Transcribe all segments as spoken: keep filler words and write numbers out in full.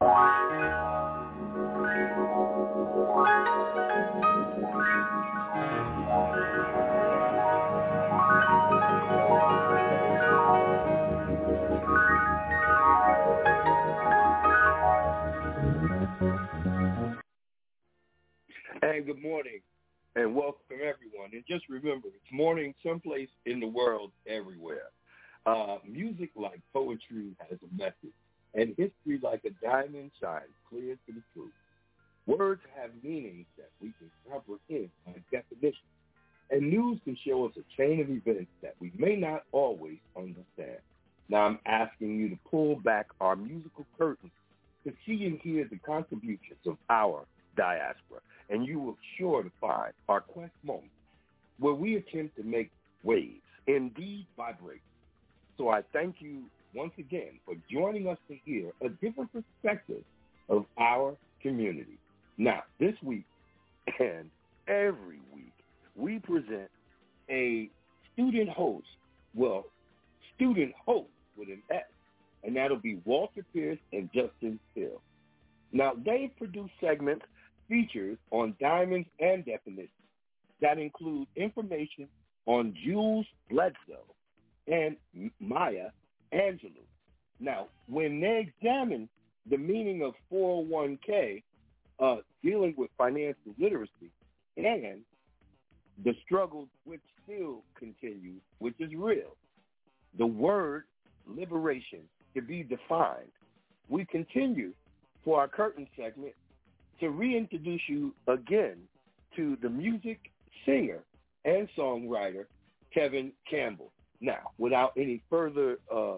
And good morning, and welcome everyone. And just remember, it's morning someplace in the world, everywhere. Uh, music like poetry has a message, and history like a diamond shines clear to the truth. Words have meanings that we can comprehend by definition, and news can show us a chain of events that we may not always understand. Now I'm asking you to pull back our musical curtains to see and hear the contributions of our diaspora, and you will sure to find our quest moments where we attempt to make waves, indeed vibrate. So I thank you once again for joining us to hear a different perspective of our community. Now, this week and every week, we present a student host, well, student host with an S, and that'll be Walter Pierce and Justin Hill. Now, they produce segments, features on diamonds and definitions that include information on Jules Bledsoe and Maya Angelou. Now, when they examine the meaning of four oh one k, uh, dealing with financial literacy, and the struggle which still continues, which is real, the word liberation to be defined, we continue for our curtain segment to reintroduce you again to the music singer and songwriter, Kevin Campbell. Now, without any further uh,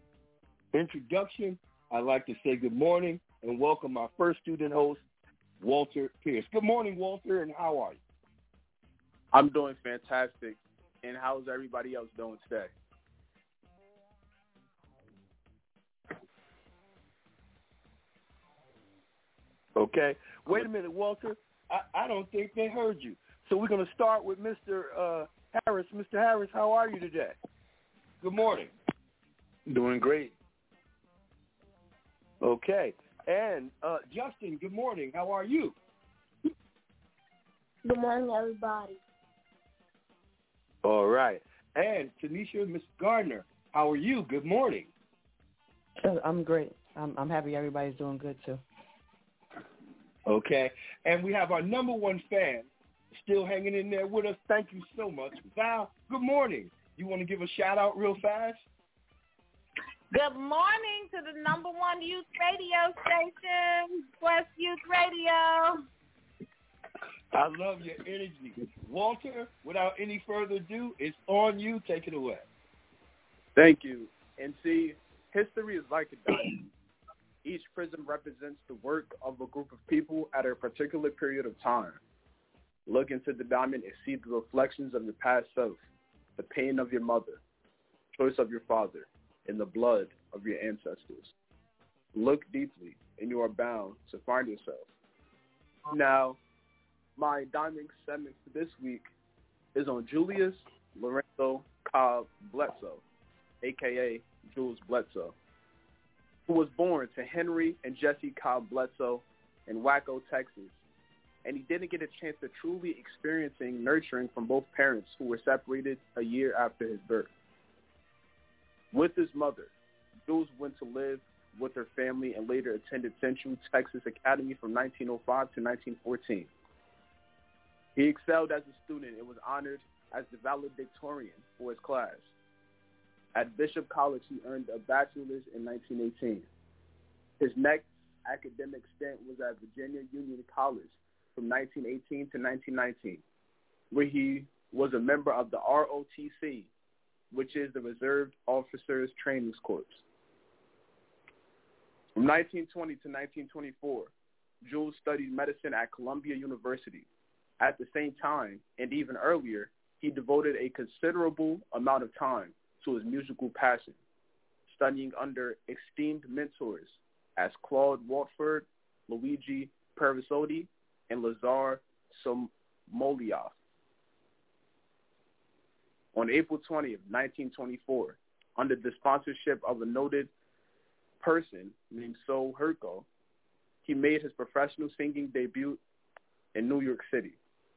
introduction, I'd like to say good morning and welcome our first student host, Walter Pierce. Good morning, Walter, and how are you? I'm doing fantastic. And how's everybody else doing today? Okay. Wait a minute, Walter. I, I don't think they heard you. So we're going to start with Mister Uh, Harris. Mister Harris, how are you today? Good morning. Doing great. Okay. And uh, Justin, good morning. How are you? Good morning, everybody. All right. And Tanisha, Miss Gardner, how are you? Good morning. I'm great. I'm, I'm happy everybody's doing good, too. Okay. And we have our number one fan still hanging in there with us. Thank you so much. Val, good morning. You want to give a shout-out real fast? Good morning to the number one youth radio station, West Youth Radio. I love your energy. Walter, without any further ado, it's on you. Take it away. Thank you. And see, history is like a diamond. Each prism represents the work of a group of people at a particular period of time. Look into the diamond and see the reflections of your past self, the pain of your mother, choice of your father, and the blood of your ancestors. Look deeply, and you are bound to find yourself. Now, my diamond segment for this week is on Julius Lorenzo Cobb Bledsoe, a k a. Jules Bledsoe, who was born to Henry and Jessie Cobb Bledsoe in Waco, Texas, and he didn't get a chance to truly experiencing nurturing from both parents who were separated a year after his birth. With his mother, Jules went to live with her family and later attended Central Texas Academy from nineteen oh five to nineteen fourteen. He excelled as a student and was honored as the valedictorian for his class. At Bishop College, he earned a bachelor's in nineteen eighteen. His next academic stint was at Virginia Union College from nineteen eighteen to nineteen nineteen, where he was a member of the R O T C, which is the Reserve Officers Training Corps. From nineteen twenty to nineteen twenty-four, Jules studied medicine at Columbia University. At the same time, and even earlier, he devoted a considerable amount of time to his musical passion, studying under esteemed mentors as Claude Watford, Luigi Pervisotti, and Lazar Somolyov. On April twentieth, nineteen twenty-four, under the sponsorship of a noted person named Sol Herko, he made his professional singing debut in New York City.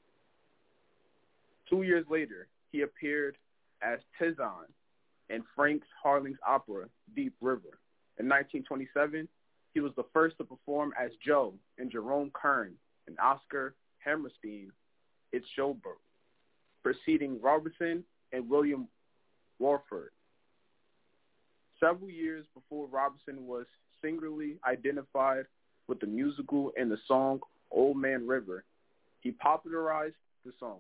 Two years later, he appeared as Tizon in Frank Harling's opera, Deep River. In nineteen twenty-seven, he was the first to perform as Joe in Jerome Kern and Oscar Hammerstein, It's Showboat, preceding Robertson and William Warford. Several years before Robertson was singularly identified with the musical and the song Old Man River, he popularized the song.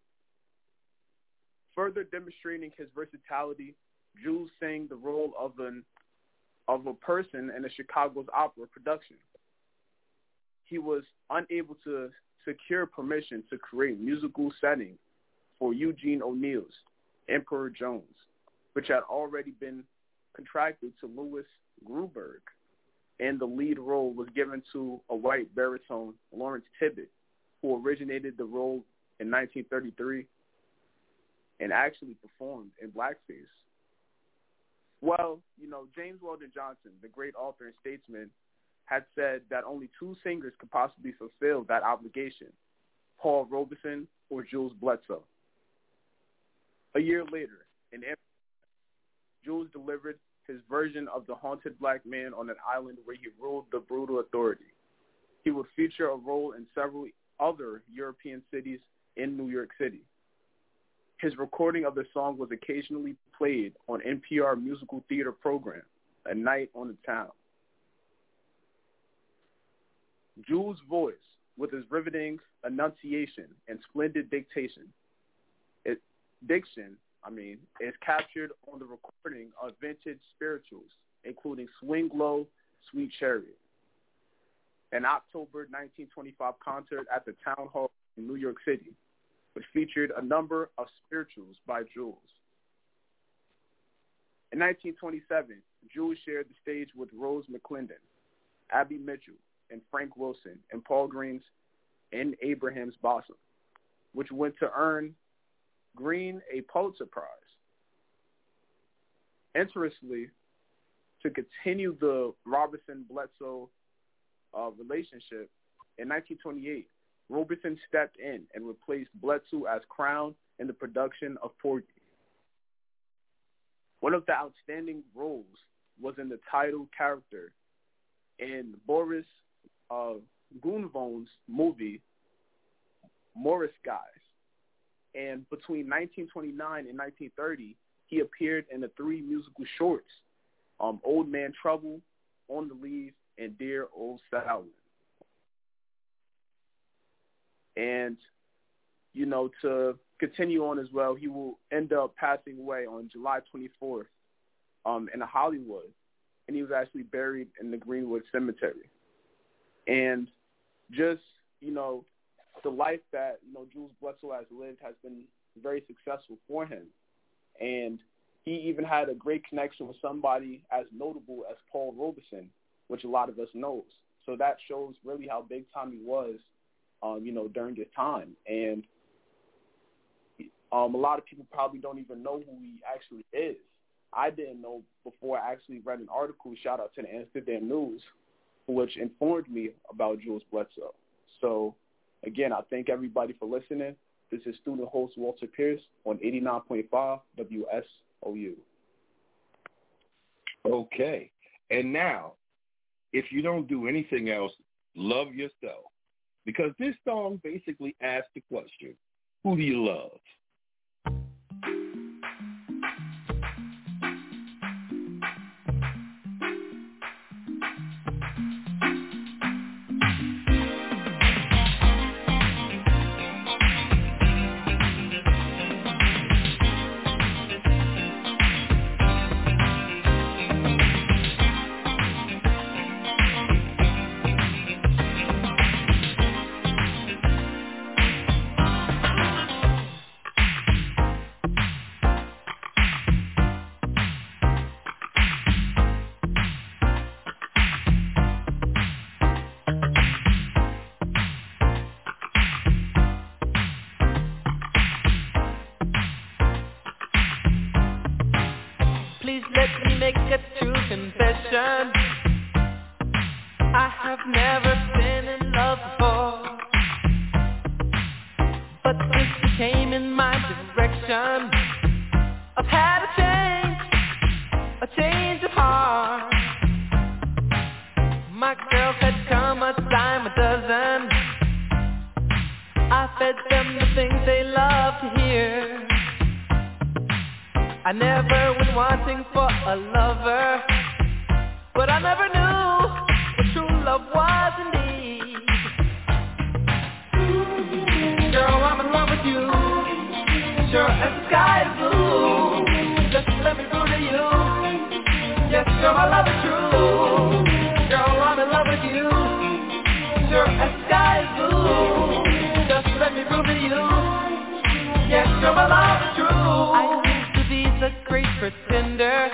Further demonstrating his versatility, Jules sang the role of an of a person in a Chicago's opera production. He was unable to secure permission to create musical setting for Eugene O'Neill's Emperor Jones, which had already been contracted to Louis Gruberg, and the lead role was given to a white baritone, Lawrence Tibbett, who originated the role in nineteen thirty-three and actually performed in blackface. Well, you know, James Weldon Johnson, the great author and statesman, had said that only two singers could possibly fulfill that obligation, Paul Robeson or Jules Bledsoe. A year later, in Jules delivered his version of The Haunted Black Man on an Island where he ruled the brutal authority. He would feature a role in several other European cities in New York City. His recording of the song was occasionally played on N P R musical theater program, A Night on the Town. Jules' voice, with his riveting enunciation and splendid dictation, it, diction, I mean, is captured on the recording of vintage spirituals, including Swing Low, Sweet Chariot, an October nineteen twenty-five concert at the Town Hall in New York City, which featured a number of spirituals by Jules. In nineteen twenty-seven, Jules shared the stage with Rose McClendon, Abby Mitchell, and Frank Wilson and Paul Green's In Abraham's Bosom, which went to earn Green a Pulitzer Prize. Interestingly, to continue the Robertson-Bledsoe uh, relationship, in nineteen twenty-eight, Robertson stepped in and replaced Bledsoe as Crown in the production of Porgy. One of the outstanding roles was in the title character in Boris uh, Gunvon's movie, Morris Guys. And between nineteen twenty-nine and nineteen thirty, he appeared in the three musical shorts, um, Old Man Trouble, On the Leave, and Dear Old Salad. And, you know, to continue on as well, he will end up passing away on July twenty-fourth um, in Hollywood, and he was actually buried in the Greenwood Cemetery. And just, you know, the life that, you know, Jules Bledsoe has lived has been very successful for him. And he even had a great connection with somebody as notable as Paul Robeson, which a lot of us knows. So that shows really how big time he was, um, you know, during his time. And um, a lot of people probably don't even know who he actually is. I didn't know before I actually read an article, shout out to the Amsterdam News, which informed me about Jules Bledsoe. So, again, I thank everybody for listening. This is student host Walter Pierce on eighty-nine point five W S O U. Okay. And now, if you don't do anything else, love yourself. Because this song basically asks the question, who do you love? Make a true confession. I have never rain in my direction. I've had a change, a change of heart. My girls had come a dime a dozen. I fed them the things they love to hear. I never went wanting for a lover, but I never knew what true love was indeed. Girl, I'm in love with you, sure as the sky is blue. Just let me prove to you, yes, girl, my love is true. Girl, I'm in love with you, sure as the sky is blue. Just let me prove to you, yes, girl, my love is true. I used to be the great pretender.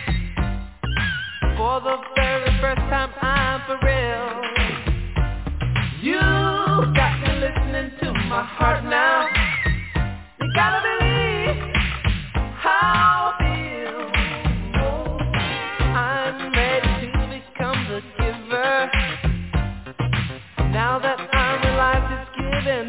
For the very first time, I'm for real. You got me listening to my heart now. You gotta believe how I feel. I'm ready to become the giver. Now that I'm alive, just give and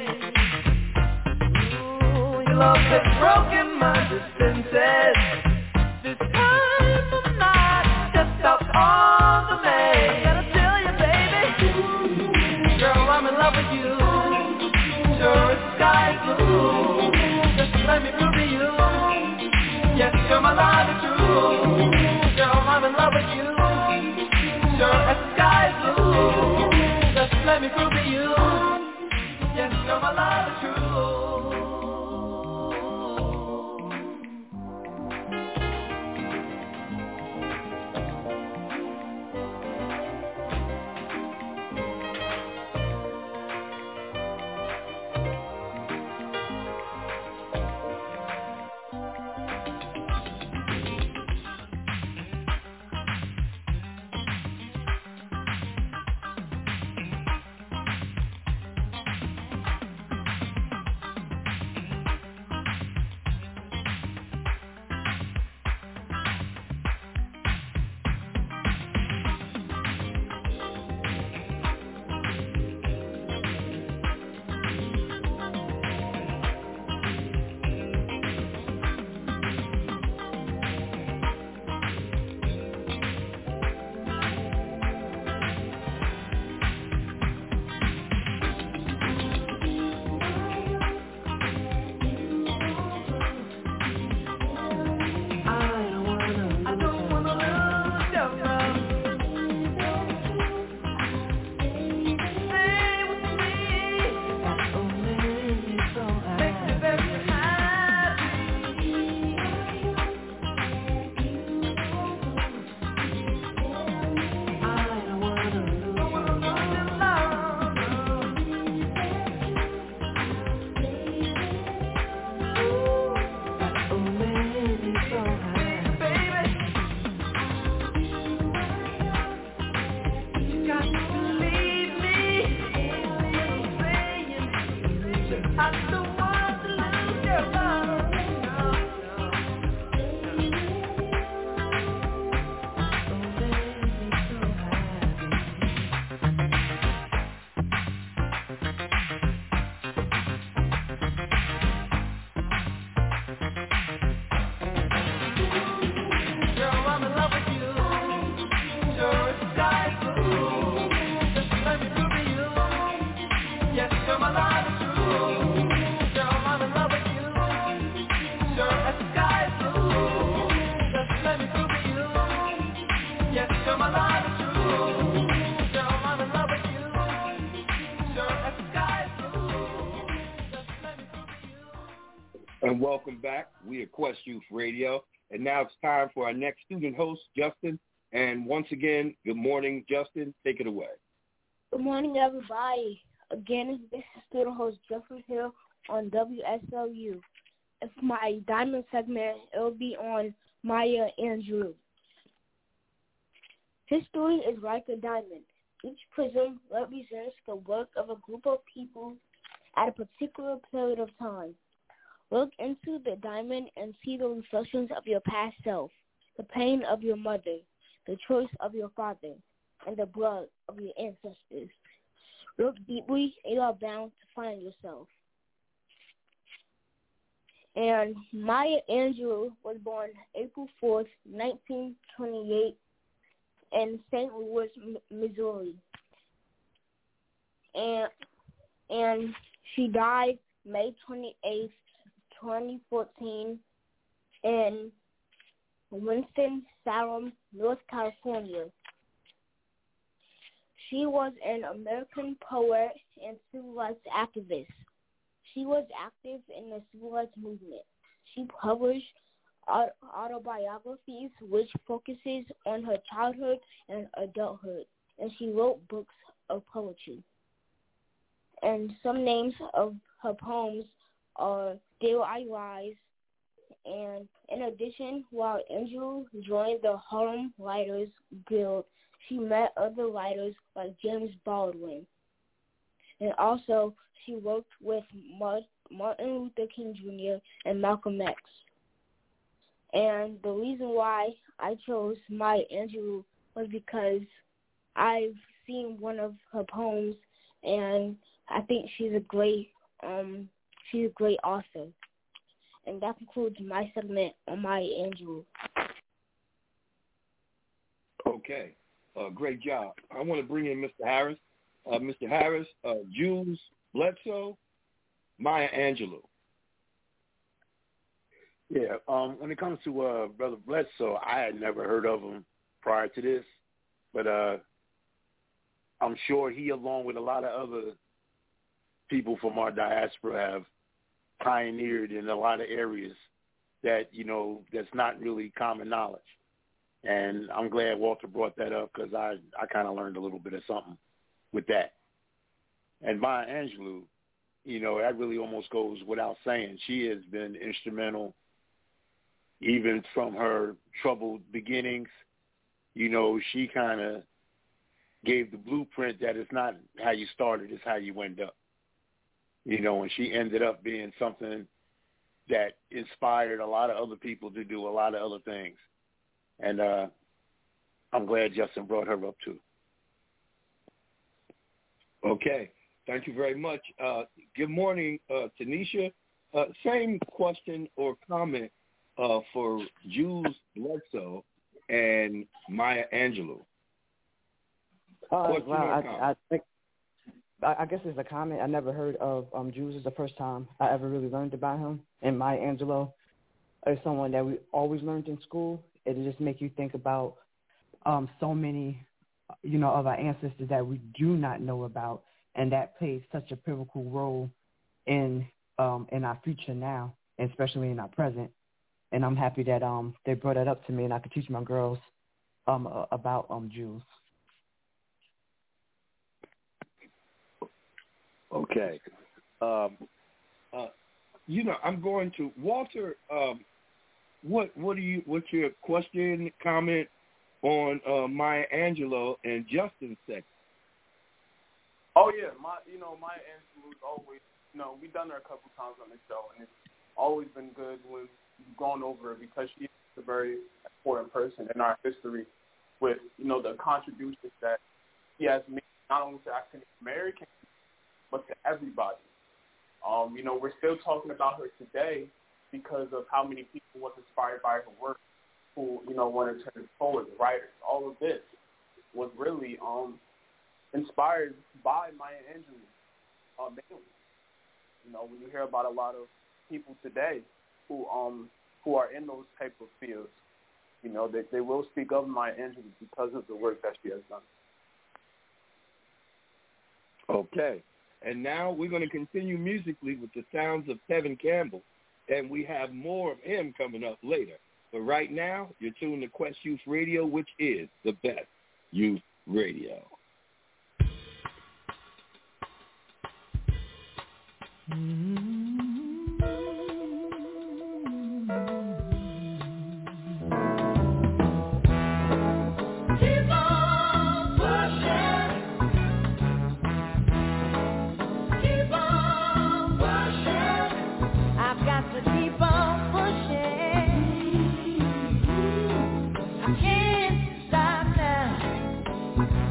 take. Ooh, your love has broken my defenses. This time I'm not just out on the main. Gotta tell you, baby, girl, I'm in love with you. Sure as the sky is blue. Just let me prove to you, yes, girl, my love is true. Girl, I'm in love with you. Sure as the sky is blue. Just let me prove to you, yes, girl, my love is true. And welcome back. We are Quest Youth Radio. And now it's time for our next student host, Justin. And once again, good morning, Justin. Take it away. Good morning, everybody. Again, this is student host Jeffrey Hill on W S L U. And for my diamond segment, it will be on Maya Angelou. History is like a diamond. Each prism represents the work of a group of people at a particular period of time. Look into the diamond and see the reflections of your past self, the pain of your mother, the choice of your father, and the blood of your ancestors. Look deeply and you are bound to find yourself. And Maya Angelou was born April fourth, nineteen twenty-eight, in Saint Louis, Missouri. And and she died May twenty-eighth, twenty fourteen, in Winston-Salem, North California. She was an American poet and civil rights activist. She was active in the civil rights movement. She published autobiographies which focuses on her childhood and adulthood, and she wrote books of poetry. And some names of her poems are Still I Rise, and in addition, while Angelou joined the Harlem Writers Guild, she met other writers like James Baldwin. And also, she worked with Martin Luther King Junior and Malcolm X. And the reason why I chose Maya Angelou was because I've seen one of her poems, and I think she's a great, um, she's a great author. And that concludes my segment on Maya Angelou. Okay, uh, great job. I want to bring in Mister Harris. Uh, Mister Harris, uh, Jules Bledsoe, Maya Angelou. Yeah, um, when it comes to uh, Brother Bledsoe, I had never heard of him prior to this, but uh, I'm sure he, along with a lot of other people from our diaspora, have pioneered in a lot of areas that, you know, that's not really common knowledge. And I'm glad Walter brought that up because I, I kind of learned a little bit of something with that. And Maya Angelou, you know, that really almost goes without saying. She has been instrumental even from her troubled beginnings. You know, she kind of gave the blueprint that it's not how you started, it's how you end up. You know, and she ended up being something that inspired a lot of other people to do a lot of other things. And uh, I'm glad Justin brought her up too. Okay. Thank you very much. Uh, good morning, uh, Tanisha. Uh, same question or comment uh, for Jules Bledsoe and Maya Angelou. Uh, well, I, I think I guess it's a comment. I never heard of um, Jules. It's the first time I ever really learned about him. And Maya Angelou is someone that we always learned in school. It just make you think about um, so many, you know, of our ancestors that we do not know about, and that plays such a pivotal role in um, in our future now, and especially in our present. And I'm happy that um, they brought that up to me, and I could teach my girls um, uh, about um, Jules. Okay. Um, uh, you know, I'm going to Walter. Um, what what do you? What's your question, comment on uh, Maya Angelou and Justin's section? Oh yeah, my you know Maya Angelou is always you know we've done her a couple times on the show, and it's always been good when we've gone over her because she's a very important person in our history with you know the contributions that she has made not only to African Americans but to everybody. Um, you know, we're still talking about her today because of how many people was inspired by her work who, you know, wanted to turn poets, writers. All of this was really um, inspired by Maya Angelou. Uh, mainly. You know, when you hear about a lot of people today who um who are in those type of fields, you know, they, they will speak of Maya Angelou because of the work that she has done. Okay. And now we're going to continue musically with the sounds of Tevin Campbell, and we have more of him coming up later. But right now, you're tuned to Quest Youth Radio, which is the best youth radio. Mm-hmm.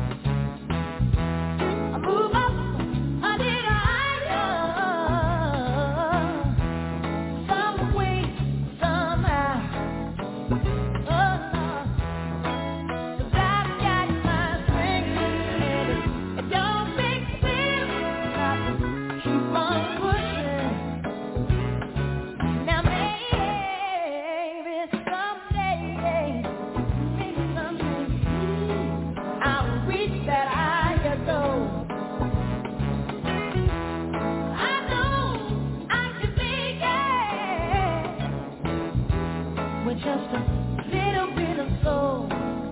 Move up, I need a higher. just a little bit of soul.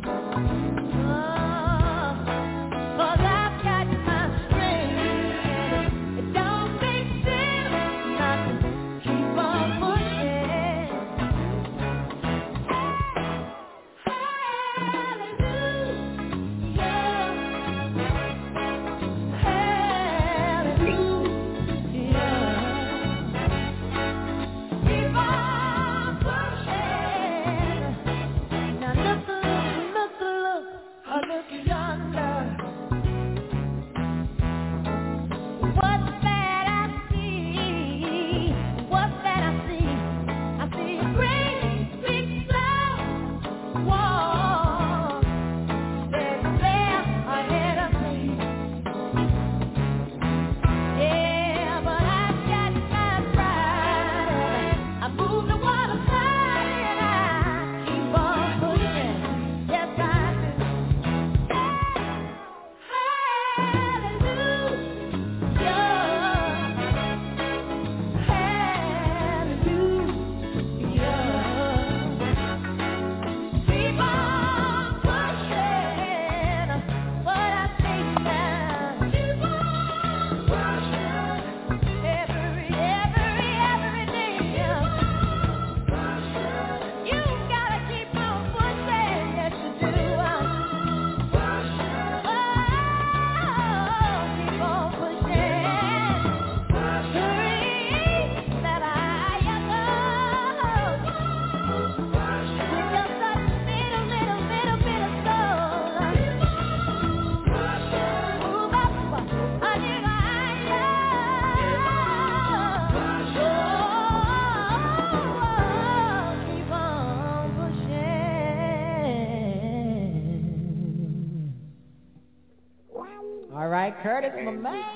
All right, Curtis, my And man.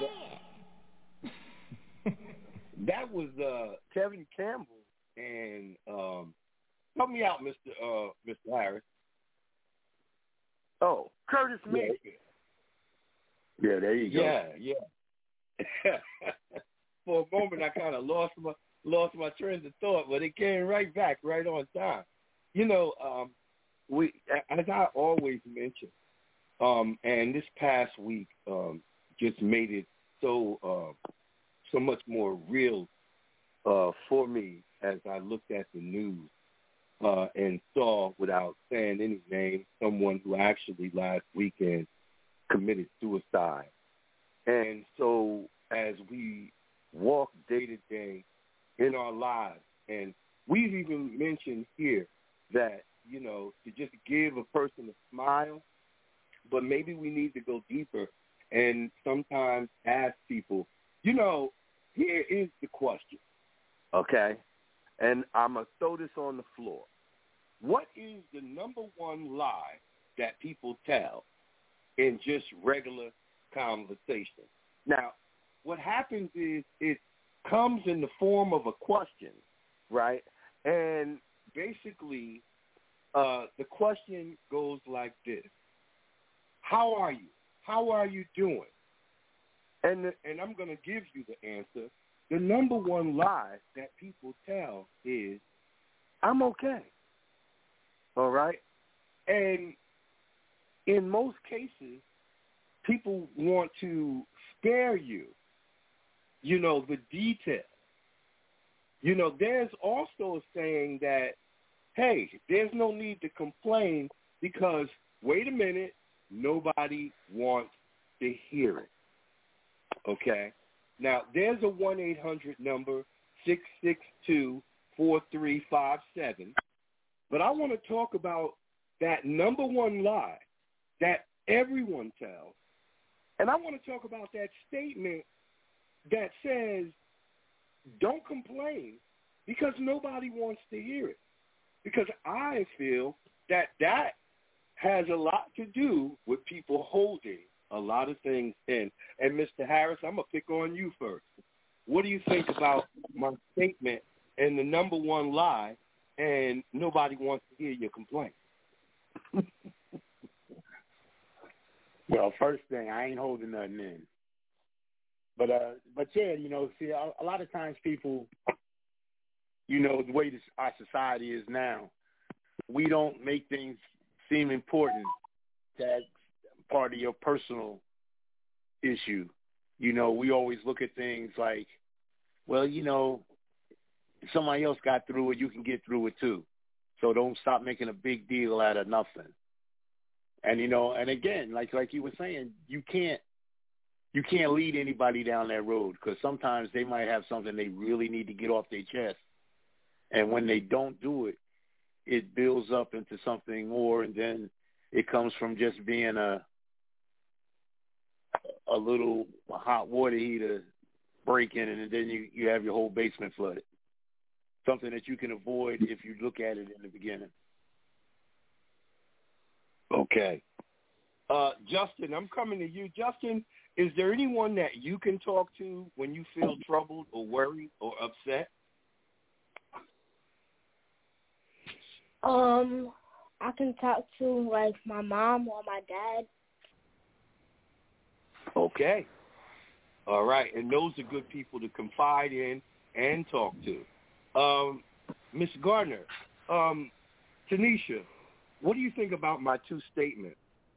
That was uh, Kevin Campbell, and um, help me out, Mister Uh, Mister Harris. Oh, Curtis Mayfield. Yeah. yeah, there you go. Yeah, yeah. For a moment, I kind of lost my lost my train of thought, but it came right back, right on time. You know, um, we as I always mention, um, and this past week um, just made it so uh, so much more real uh, for me as I looked at the news uh, and saw, without saying any name, someone who actually last weekend committed suicide. And so as we walk day to day in our lives, and we've even mentioned here that, you know, to just give a person a smile, but maybe we need to go deeper and sometimes ask people, you know, here is the question, okay? And I'm going to throw this on the floor. What is the number one lie that people tell in just regular conversation? Now, what happens is it comes in the form of a question, right? And basically, uh, the question goes like this. How are you? How are you doing? And, the, and I'm going to give you the answer. The number one lie that people tell is, I'm okay. All right? And in most cases, people want to spare you, you know, the details. You know, there's also a saying that, hey, there's no need to complain because, wait a minute, nobody wants to hear it. Okay? Now, there's a one eight hundred number, six six two, four three five seven. But I want to talk about that number one lie that everyone tells. And I want to talk about that statement that says, don't complain because nobody wants to hear it. Because I feel that that has a lot to do with people holding a lot of things in. And Mister Harris, I'm going to pick on you first. What do you think about my statement and the number one lie, and nobody wants to hear your complaint? Well, first thing, I ain't holding nothing in. But, uh, but yeah, you know, see, a, a lot of times people, you know, the way this, our society is now, we don't make things seem important. That's part of your personal issue. You know, we always look at things like, well, you know, if somebody else got through it, you can get through it too. So don't stop making a big deal out of nothing. And, you know, and again, like like you were saying, you can't you can't lead anybody down that road because sometimes they might have something they really need to get off their chest. And when they don't do it, it builds up into something more, and then it comes from just being a a little hot water heater breaking, and then you, you have your whole basement flooded. Something that you can avoid if you look at it in the beginning. Okay. Uh, Justin, I'm coming to you. Justin, is there anyone that you can talk to when you feel troubled or worried or upset? Um, I can talk to, like, my mom or my dad. Okay. All right. And those are good people to confide in and talk to. Um, Miz Gardner, um, Tanisha, what do you think about my two statements?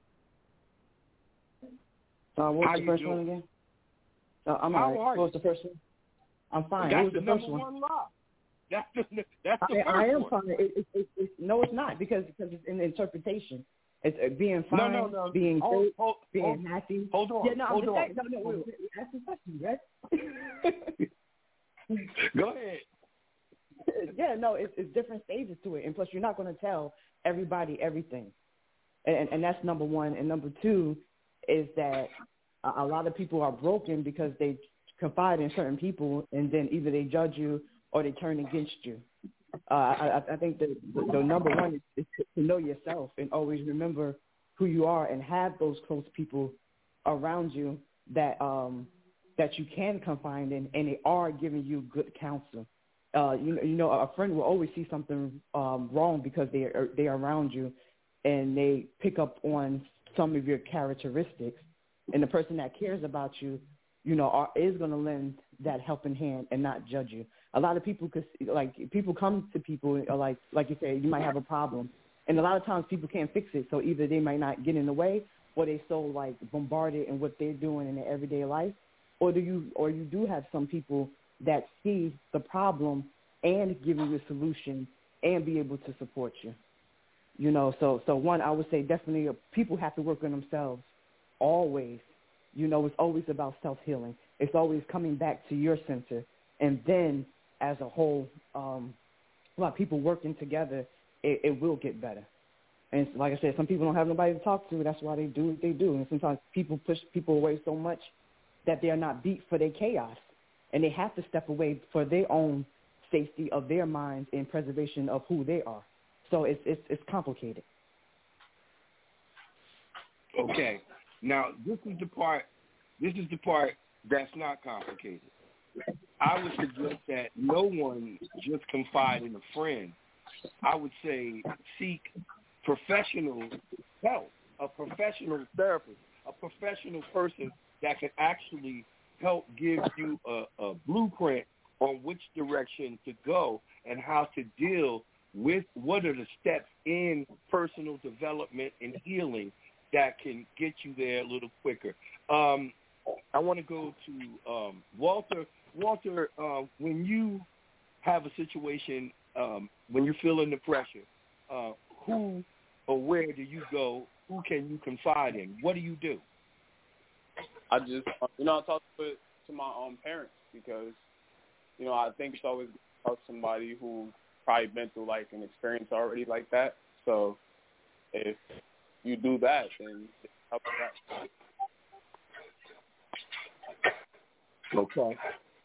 Uh, what How was the first doing? one again? Uh, I'm How all right. are What was the first one? I'm fine. That's what was the the number first one? one lie. That's the, that's the I, first I am one. fine. It, it, it, it, no, it's not because because it's in the interpretation. It's uh, being No, fine, no, no. being Hold, great, hold, being hold, happy. hold on. Yeah, no, hold I'm just on. saying, no, no, wait, wait, ask the question, right? Go ahead. Yeah, no, it's, it's different stages to it, and plus you're not going to tell everybody everything, and and that's number one. And number two is that a, a lot of people are broken because they confide in certain people, and then either they judge you or they turn against you. Uh, I, I think that the, the number one is, is to know yourself and always remember who you are and have those close people around you that um, that you can confide in, and they are giving you good counsel. Uh, you, you know, a friend will always see something um, wrong because they are they are around you, and they pick up on some of your characteristics. And the person that cares about you, you know, are, is going to lend that helping hand and not judge you. A lot of people, cause, like people come to people, uh, like like you say, you might have a problem, and a lot of times people can't fix it. So either they might not get in the way, or they so like bombarded in what they're doing in their everyday life, or do you or you do have some people that see the problem and give you a solution and be able to support you. You know, so so one, I would say definitely uh, people have to work on themselves always. You know, it's always about self-healing. It's always coming back to your center. And then as a whole, um, a lot of people working together, it, it will get better. And like I said, some people don't have nobody to talk to. That's why they do what they do. And sometimes people push people away so much that they are not beat for their chaos. And they have to step away for their own safety of their minds and preservation of who they are. So it's it's, it's complicated. Okay. Now, this is the part, this is the part that's not complicated. I would suggest that no one just confide in a friend. I would say seek professional help, a professional therapist, a professional person that can actually help give you a, a blueprint on which direction to go and how to deal with what are the steps in personal development and healing that can get you there a little quicker. Um, I want to go to um, Walter. Walter, uh, when you have a situation, um, when you're feeling the pressure, uh, who or where do you go? Who can you confide in? What do you do? I just, you know, I talk to, to my um, parents because, you know, I think it's always talk to somebody who probably been through, like, an experience already like that. So if you do that, then it's help with that. Okay.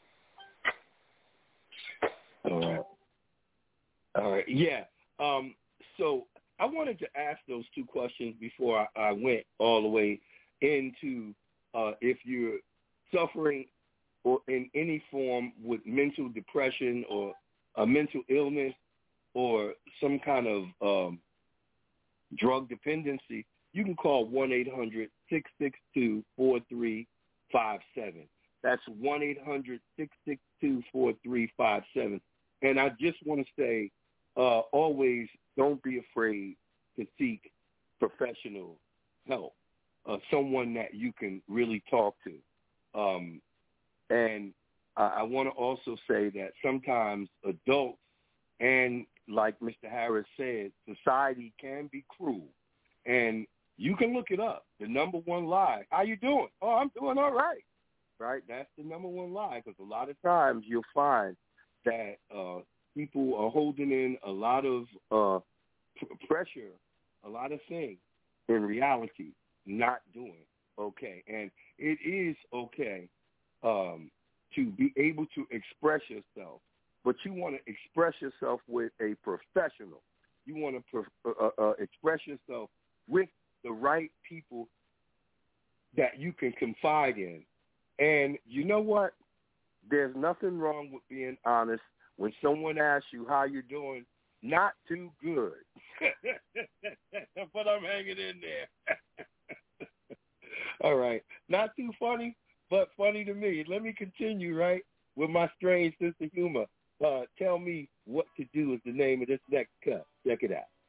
All right. All right. Yeah. Um, so I wanted to ask those two questions before I, I went all the way into uh, if you're suffering or in any form with mental depression or a mental illness or some kind of um, drug dependency, you can call one eight hundred six six two four three five seven. That's one eight hundred six six two four three five seven. And I just want to say, uh, always don't be afraid to seek professional help, uh, someone that you can really talk to. Um, and I, I want to also say that sometimes adults and, like Mister Harris said, society can be cruel. And you can look it up. The number one lie, how you doing? Oh, I'm doing all right. Right? That's the number one lie, because a lot of times you'll find that uh, people are holding in a lot of uh, p- pressure, a lot of things, in reality, not doing okay. And it is okay um, to be able to express yourself, but you want to express yourself with a professional. You want to pro- uh, uh, express yourself with the right people that you can confide in. And you know what? There's nothing wrong with being honest when someone asks you how you're doing. Not too good. But I'm hanging in there. All right. Not too funny, but funny to me. Let me continue, right, with my strange sense of humor. Uh, Tell Me What to Do is the name of this next cut. Check it out.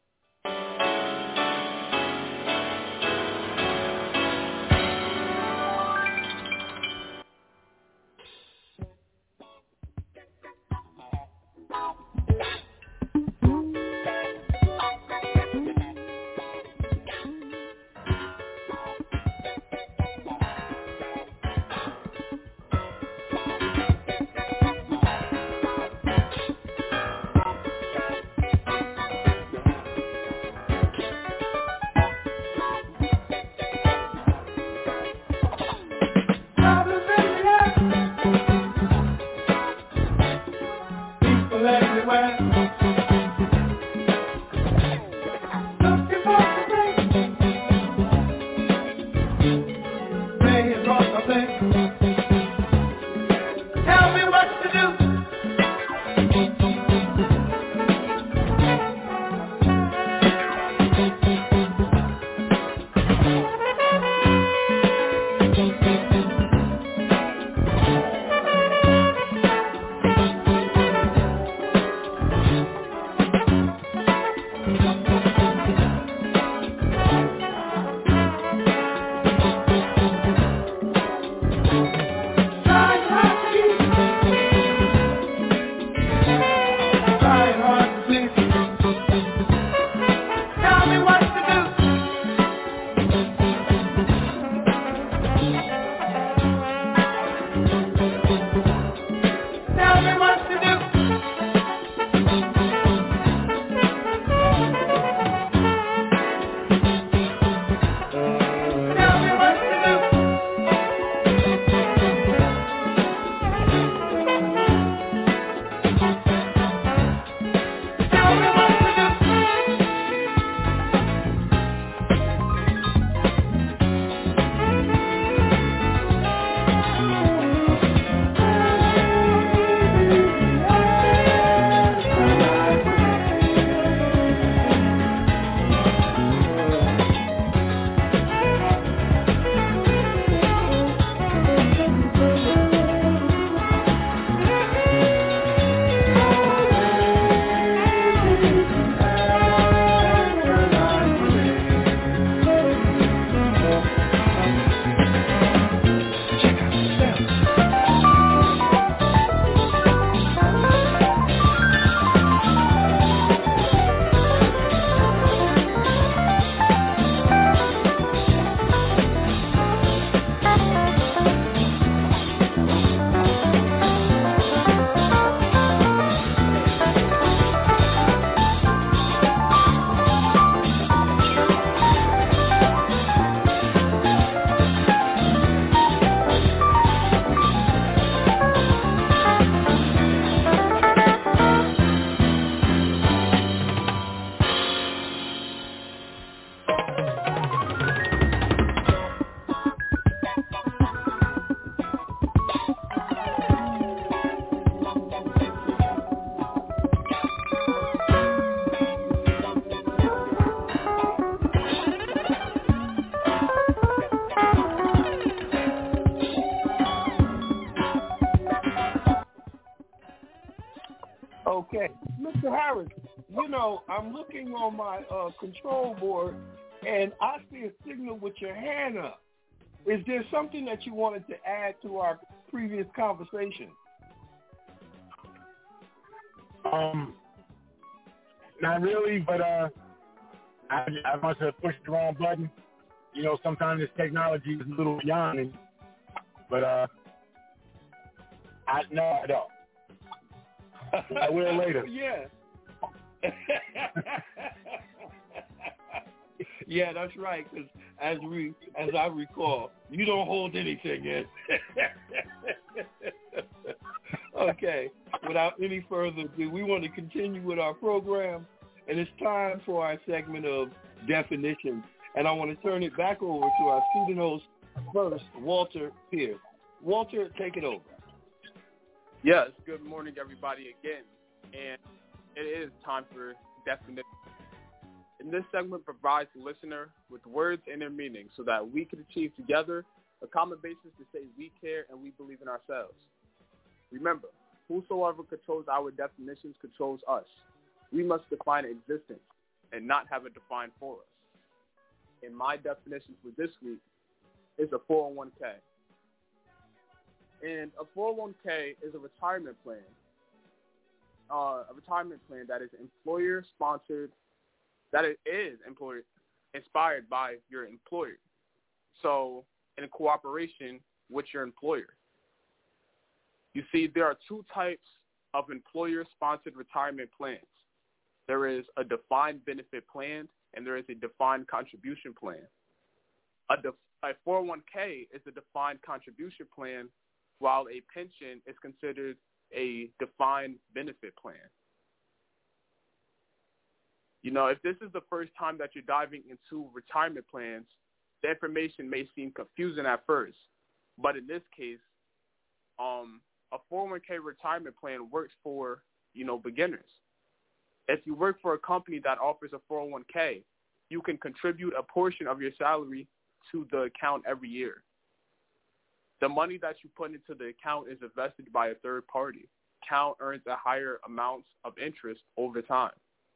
Okay, Mister Harris, you know, I'm looking on my uh, control board, and I see a signal with your hand up. Is there something that you wanted to add to our previous conversation? Um, not really, but uh, I, I must have pushed the wrong button. You know, sometimes this technology is a little beyond me. But uh, I no, I don't. I will later. Yeah. Yeah, that's right. Because as we, as I recall, you don't hold anything in. Okay. Without any further ado, we want to continue with our program, and it's time for our segment of definitions. And I want to turn it back over to our student host first, Walter Pierce. Walter, take it over. Yes. Good morning, everybody, again, and it is time for definitions. And this segment provides the listener with words and their meaning so that we can achieve together a common basis to say we care and we believe in ourselves. Remember, whosoever controls our definitions controls us. We must define existence and not have it defined for us. And my definition for this week is a four oh one k. And a four oh one k is a retirement plan, uh, a retirement plan that is employer-sponsored, that it is employer inspired by your employer. So in cooperation with your employer. You see, there are two types of employer-sponsored retirement plans. There is a defined benefit plan and there is a defined contribution plan. A, def- a four oh one k is a defined contribution plan, while a pension is considered a defined benefit plan. You know, if this is the first time that you're diving into retirement plans, the information may seem confusing at first. But in this case, um, a four oh one k retirement plan works for, you know, beginners. If you work for a company that offers a four oh one k, you can contribute a portion of your salary to the account every year. The money that you put into the account is invested by a third party. The account earns a higher amount of interest over time.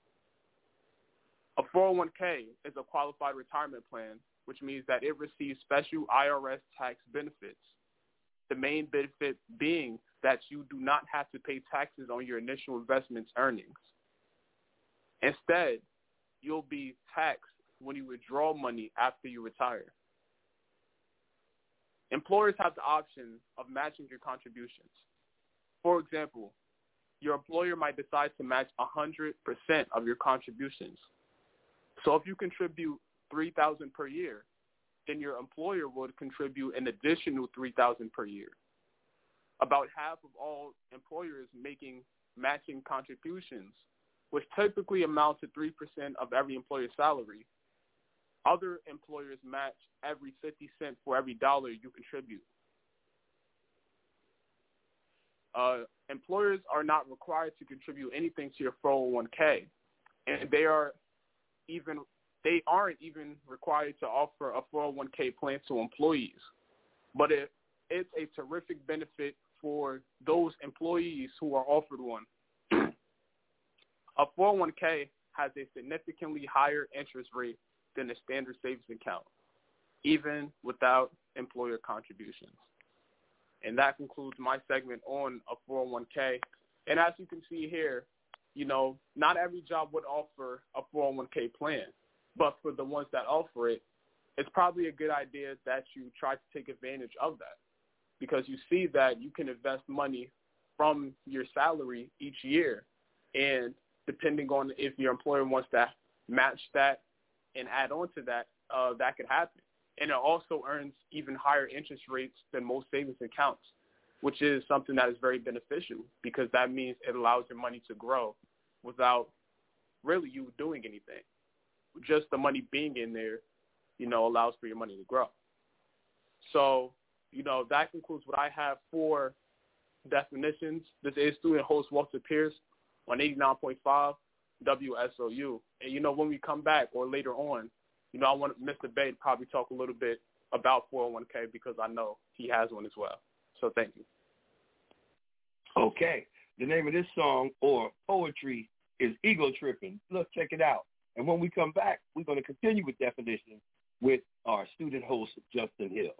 A four oh one k is a qualified retirement plan, which means that it receives special I R S tax benefits. The main benefit being that you do not have to pay taxes on your initial investment's earnings. Instead, you'll be taxed when you withdraw money after you retire. Employers have the option of matching your contributions. For example, your employer might decide to match one hundred percent of your contributions. So if you contribute three thousand dollars per year, then your employer would contribute an additional three thousand dollars per year. About half of all employers making matching contributions, which typically amount to three percent of every employer's salary. Other employers match every fifty cents for every dollar you contribute. Uh, employers are not required to contribute anything to your four oh one k, and they are even they aren't even required to offer a four oh one k plan to employees. But it, it's a terrific benefit for those employees who are offered one. A four oh one k has a significantly higher interest rate than a standard savings account, even without employer contributions. And that concludes my segment on a four oh one k. And as you can see here, you know, not every job would offer a four oh one k plan, but for the ones that offer it, it's probably a good idea that you try to take advantage of that, because you see that you can invest money from your salary each year, and depending on if your employer wants to match that and add on to that, uh, that could happen. And it also earns even higher interest rates than most savings accounts, which is something that is very beneficial, because that means it allows your money to grow without really you doing anything. Just the money being in there, you know, allows for your money to grow. So, you know, that concludes what I have for definitions. This is student host Walter Pierce on eighty-nine point five W S O U. And, you know, when we come back or later on, you know, I want Mister Bay to probably talk a little bit about four oh one k, because I know he has one as well. So thank you. Okay. The name of this song or poetry is ego tripping. Look, check it out. And when we come back, we're going to continue with definition with our student host, Justin Hill.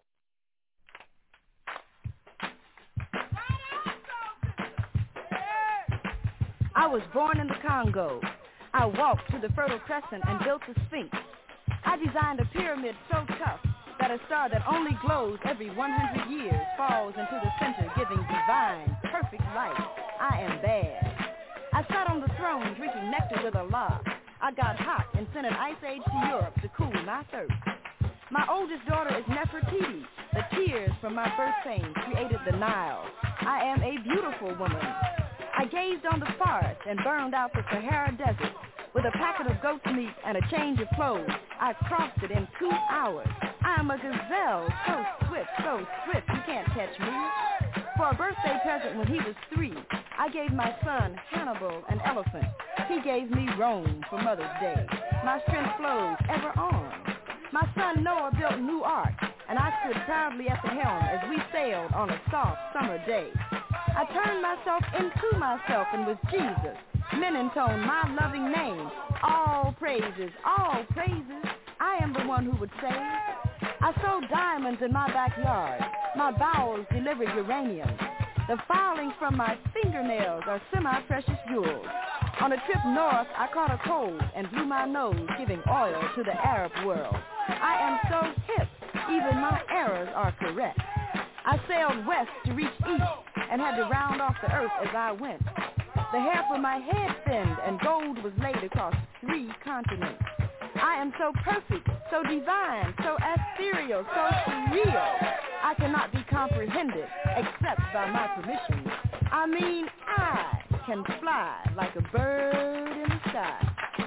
I was born in the Congo. I walked to the Fertile Crescent and built the Sphinx. I designed a pyramid so tough that a star that only glows every one hundred years falls into the center, giving divine, perfect light. I am bad. I sat on the throne drinking nectar with Allah. I got hot and sent an ice age to Europe to cool my thirst. My oldest daughter is Nefertiti. The tears from my birth pains created the Nile. I am a beautiful woman. I gazed on the forest and burned out the Sahara Desert. With a packet of goat's meat and a change of clothes, I crossed it in two hours. I am a gazelle, so swift, so swift, you can't catch me. For a birthday present when he was three, I gave my son Hannibal an elephant. He gave me Rome for Mother's Day. My strength flows ever on. My son Noah built New Ark, and I stood proudly at the helm as we sailed on a soft summer day. I turned myself into myself and was Jesus. Men intone my loving name. All praises, all praises. I am the one who would say, I sold diamonds in my backyard. My bowels delivered uranium. The filings from my fingernails are semi-precious jewels. On a trip north, I caught a cold and blew my nose, giving oil to the Arab world. I am so hip, even my errors are correct. I sailed west to reach east and had to round off the earth as I went. The hair from my head thinned and gold was laid across three continents. I am so perfect, so divine, so ethereal, so surreal. I cannot be comprehended except by my permission. I mean, I can fly like a bird in the sky.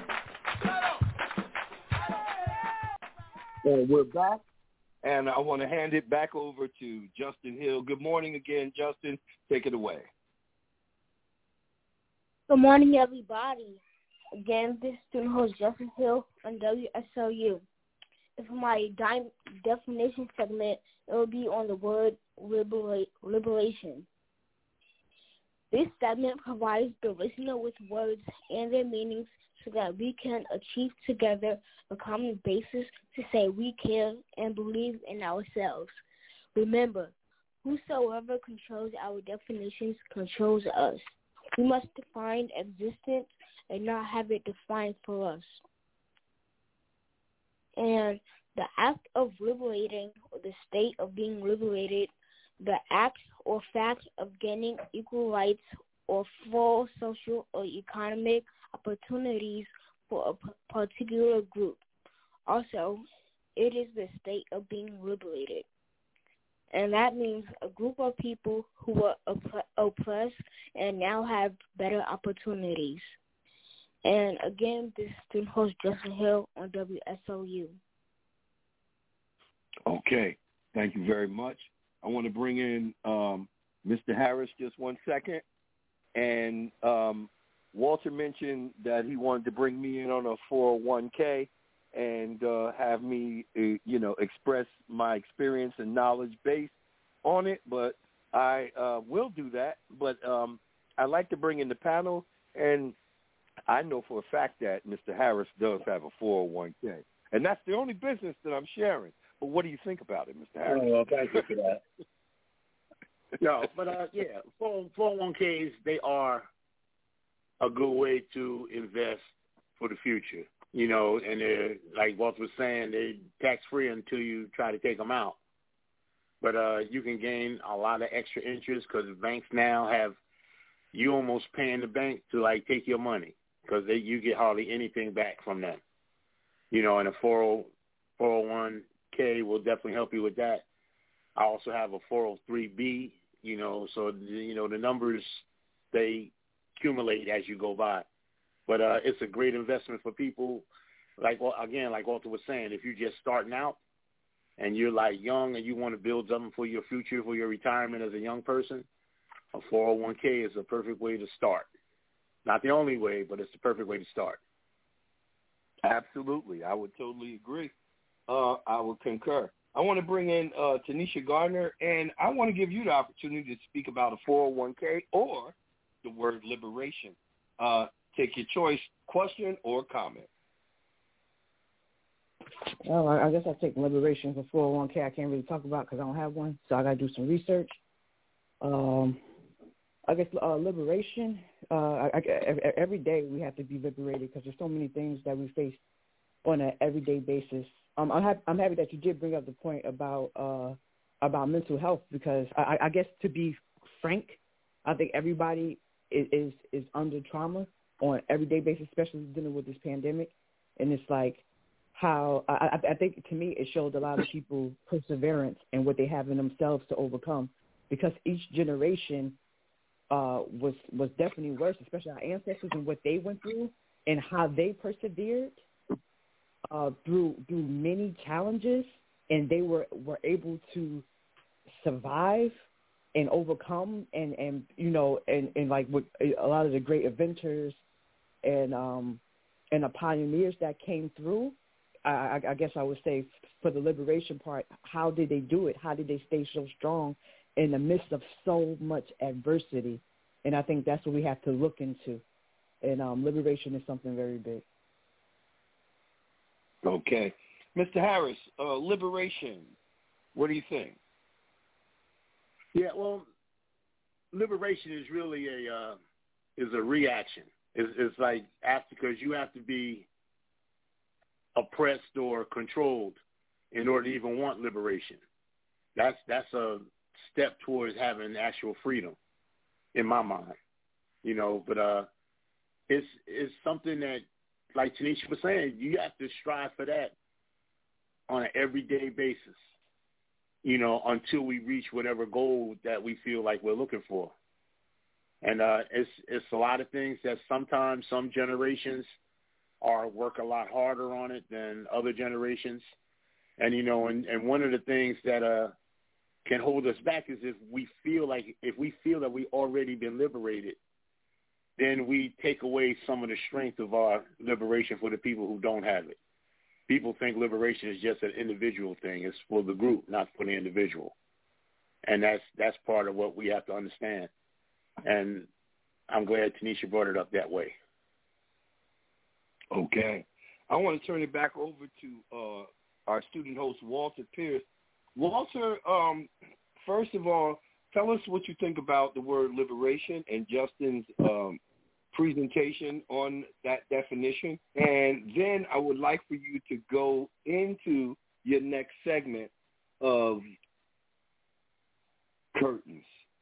And we're back, and I want to hand it back over to Justin Hill. Good morning again, Justin. Take it away. Good morning, everybody. Again, this is student host Justin Hill on W S L U. And for my di- definition segment, it will be on the word liberate, liberation. This segment provides the listener with words and their meanings so that we can achieve together a common basis to say we care and believe in ourselves. Remember, whosoever controls our definitions controls us. We must define existence and not have it defined for us. And the act of liberating, or the state of being liberated, the act or fact of gaining equal rights or full social or economic opportunities for a particular group. Also, it is the state of being liberated. And that means a group of people who were opp- oppressed and now have better opportunities. And again, this is student host Justin Hill on W S O U. Okay. Thank you very much. I want to bring in um, Mister Harris just one second. And um, Walter mentioned that he wanted to bring me in on a four oh one k and uh, have me, uh, you know, express my experience and knowledge based on it. But I uh, will do that. But um, I'd like to bring in the panel. And I know for a fact that Mister Harris does have a four oh one k. And that's the only business that I'm sharing. But what do you think about it, Mister Harris? Oh, well, thank you for that. No, but, uh, yeah, four oh one k's, they are a good way to invest for the future. You know, and they're, like Walter was saying, they're tax-free until you try to take them out. But uh, you can gain a lot of extra interest because banks now have you almost paying the bank to, like, take your money because they you get hardly anything back from them. You know, and a four oh one k will definitely help you with that. I also have a four oh three b, you know, so, you know, the numbers, they accumulate as you go by. But uh, it's a great investment for people, like, well, again, like Walter was saying, if you're just starting out and you're, like, young and you want to build something for your future, for your retirement as a young person, a four oh one k is a perfect way to start. Not the only way, but it's the perfect way to start. Absolutely. I would totally agree. Uh, I would concur. I want to bring in uh, Tanisha Gardner, and I want to give you the opportunity to speak about a four oh one k or the word liberation. Uh, Take your choice, question or comment. Well, I, I guess I'll take liberation for four oh one k. I can't really talk about because I don't have one, so I got to do some research. Um, I guess uh, liberation, uh, I, I, every day we have to be liberated because there's so many things that we face on an everyday basis. Um, I'm, happy, I'm happy that you did bring up the point about uh, about mental health because I, I guess to be frank, I think everybody is, is, is under trauma on an everyday basis, especially dealing with this pandemic. And it's like how I, I think to me it showed a lot of people perseverance and what they have in themselves to overcome because each generation uh, was was definitely worse, especially our ancestors and what they went through and how they persevered uh, through through many challenges, and they were, were able to survive and overcome and, and you know and, and like with a lot of the great inventors and um and the pioneers that came through. I, I guess I would say for the liberation part, how did they do it? How did they stay so strong in the midst of so much adversity? And I think that's what we have to look into. And um, liberation is something very big. Okay. Mister Harris, uh, liberation, what do you think? Yeah, well, liberation is really a uh, is a reaction. It's, it's like after, because you have to be oppressed or controlled in order to even want liberation. That's that's a step towards having actual freedom, in my mind. You know, but uh, it's it's something that, like Tanisha was saying, you have to strive for that on an everyday basis. You know, until we reach whatever goal that we feel like we're looking for. And uh, it's it's a lot of things that sometimes some generations are work a lot harder on it than other generations. And, you know, and, and one of the things that uh, can hold us back is if we feel like, if we feel that we've already been liberated, then we take away some of the strength of our liberation for the people who don't have it. People think liberation is just an individual thing. It's for the group, not for the individual. And that's that's part of what we have to understand. And I'm glad Tanisha brought it up that way. Okay. I want to turn it back over to uh, our student host, Walter Pierce. Walter, um, first of all, tell us what you think about the word liberation and Justin's um, presentation on that definition. And then I would like for you to go into your next segment of curtains.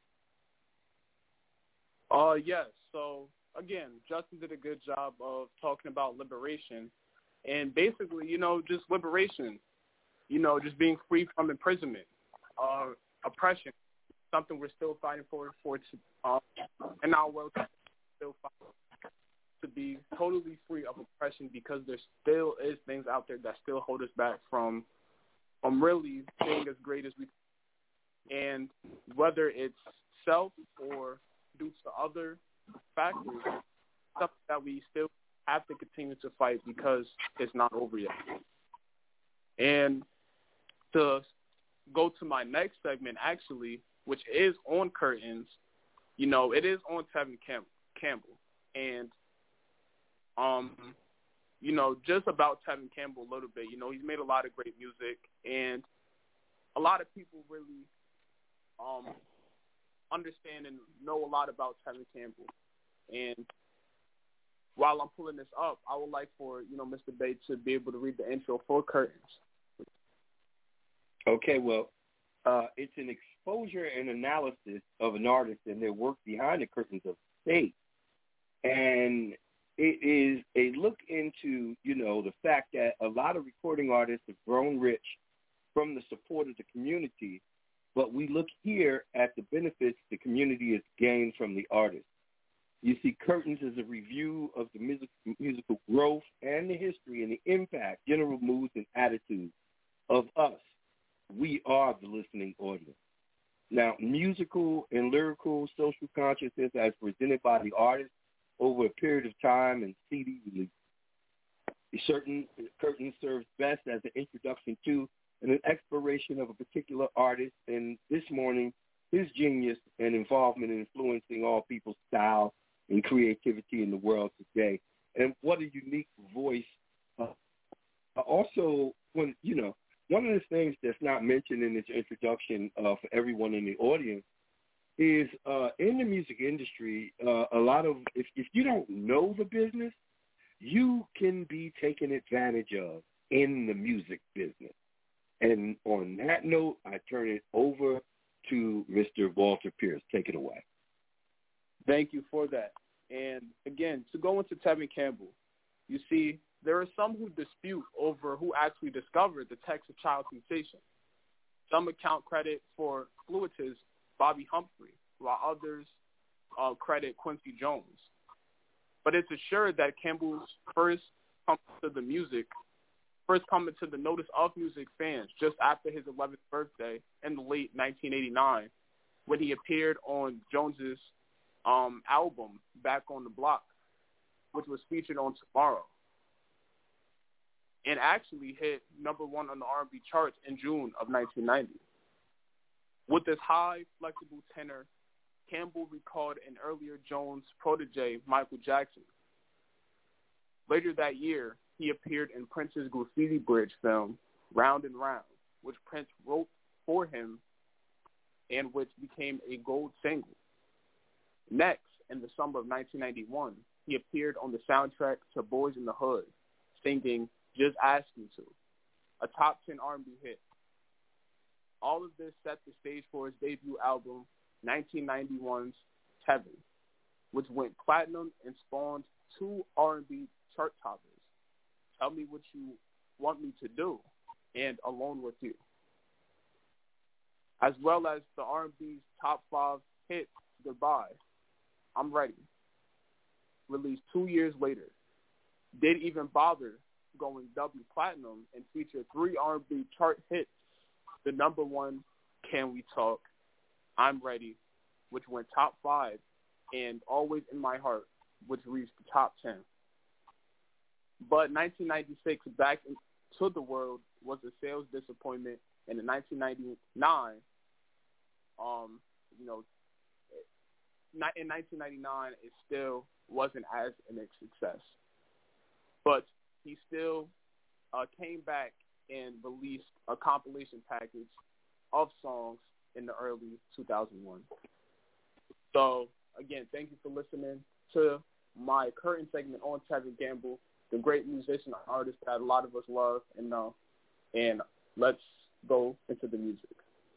Uh, yes. So, again, Justin did a good job of talking about liberation. And basically, you know, just liberation, you know, just being free from imprisonment, uh, oppression, something we're still fighting for, for uh, in our world, still fighting to be totally free of oppression because there still is things out there that still hold us back from, from really being as great as we can. And whether it's self or due to other factors, stuff that we still have to continue to fight because it's not over yet. And to go to my next segment, actually, which is on curtains, you know, it is on Tevin Camp- Campbell. And, um, you know, just about Tevin Campbell a little bit, you know, he's made a lot of great music, and a lot of people really um, understand and know a lot about Tevin Campbell. And while I'm pulling this up, I would like for, you know, Mister Bates to be able to read the intro for Curtains. Okay, well, uh, it's an exposure and analysis of an artist and their work behind the curtains of state. And it is a look into, you know, the fact that a lot of recording artists have grown rich from the support of the community, but we look here at the benefits the community has gained from the artist. You see, Curtains is a review of the music, musical growth and the history and the impact, general moods and attitudes of us. We are the listening audience. Now, musical and lyrical social consciousness as presented by the artist over a period of time and C D release. Certain Curtains serves best as an introduction to and an exploration of a particular artist, and this morning, his genius and involvement in influencing all people's style and creativity in the world today. And what a unique voice. Uh, also, when you know, one of the things that's not mentioned in this introduction uh, for everyone in the audience is uh, in the music industry, uh, a lot of, if, if you don't know the business, you can be taken advantage of in the music business. And on that note, I turn it over to Mister Walter Pierce. Take it away. Thank you for that. And again, to go into Tevin Campbell, you see, there are some who dispute over who actually discovered the Texas Child sensation. Some account credit for Fluida's Bobby Humphrey, while others uh, credit Quincy Jones. But it's assured that Campbell's first come to the music, first coming to the notice of music fans just after his eleventh birthday in the late nineteen eighty-nine, when he appeared on Jones's um, album Back on the Block, which was featured on Tomorrow, and actually hit number one on the R and B charts in June of nineteen ninety. With this high, flexible tenor, Campbell recalled an earlier Jones protege, Michael Jackson. Later that year, he appeared in Prince's Graffiti Bridge film, Round and Round, which Prince wrote for him and which became a gold single. Next, in the summer of nineteen ninety-one, he appeared on the soundtrack to Boys in the Hood, singing Just Ask Me To, a top ten R and B hit. All of this set the stage for his debut album, nineteen ninety-one's Tevin, which went platinum and spawned two R and B chart toppers, Tell Me What You Want Me to Do and Alone With You, as well as the R and B's top five hit, Goodbye, I'm Ready, released two years later. Didn't even bother going double platinum and featured three R and B chart hits, the number one, Can We Talk, I'm Ready, which went top five, and Always in My Heart, which reached the top ten. But nineteen ninety-six, Back into the World, was a sales disappointment, and in nineteen ninety-nine, um, you know, in nineteen ninety-nine, it still wasn't as an success. But he still uh, came back and released a compilation package of songs in the early two thousand one. So, again, thank you for listening to my current segment on Tevin Campbell, the great musician and artist that a lot of us love and know. And let's go into the music.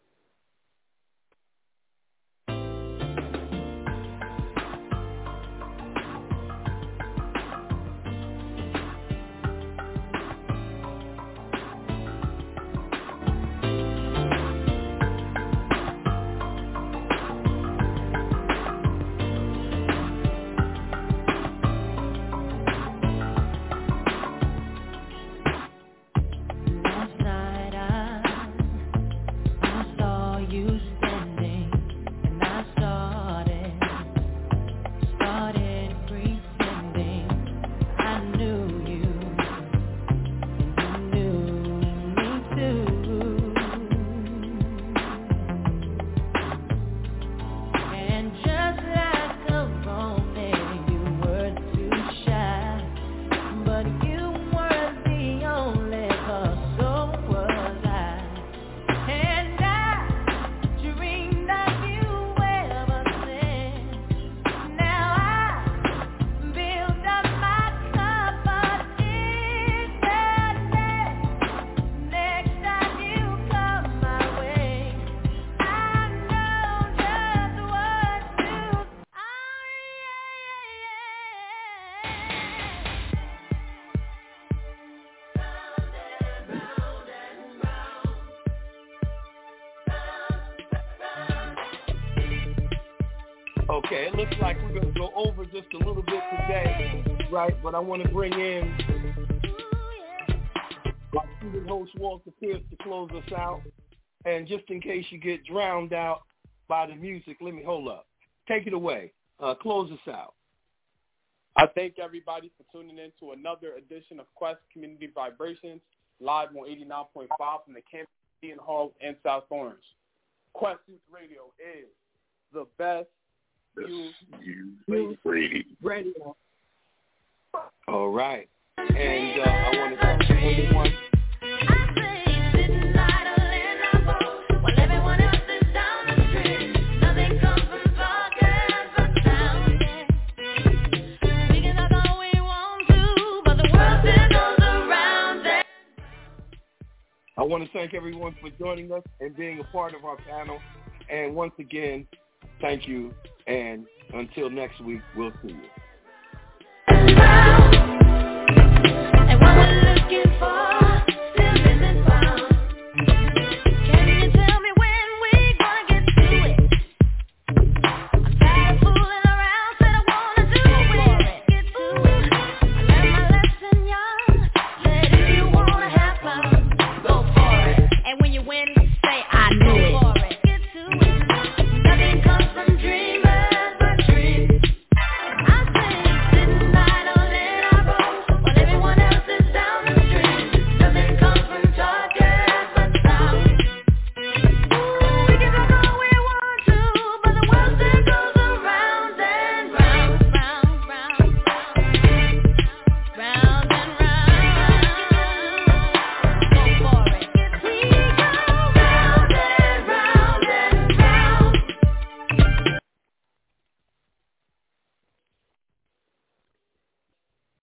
Okay, it looks like we're going to go over just a little bit today, right? But I want to bring in my student host, Walter Pierce, to close us out. And just in case you get drowned out by the music, let me hold up. Take it away. Uh, close us out. I thank everybody for tuning in to another edition of Quest Community Vibrations, live on eighty-nine point five from the campus Seton Hall in South Orange. Quest Youth Radio is the best, You, you Radio. Radio. All right. And uh, I want to thank everyone. I want to thank everyone for joining us and being a part of our panel. And once again, thank you. And until next week, we'll see you.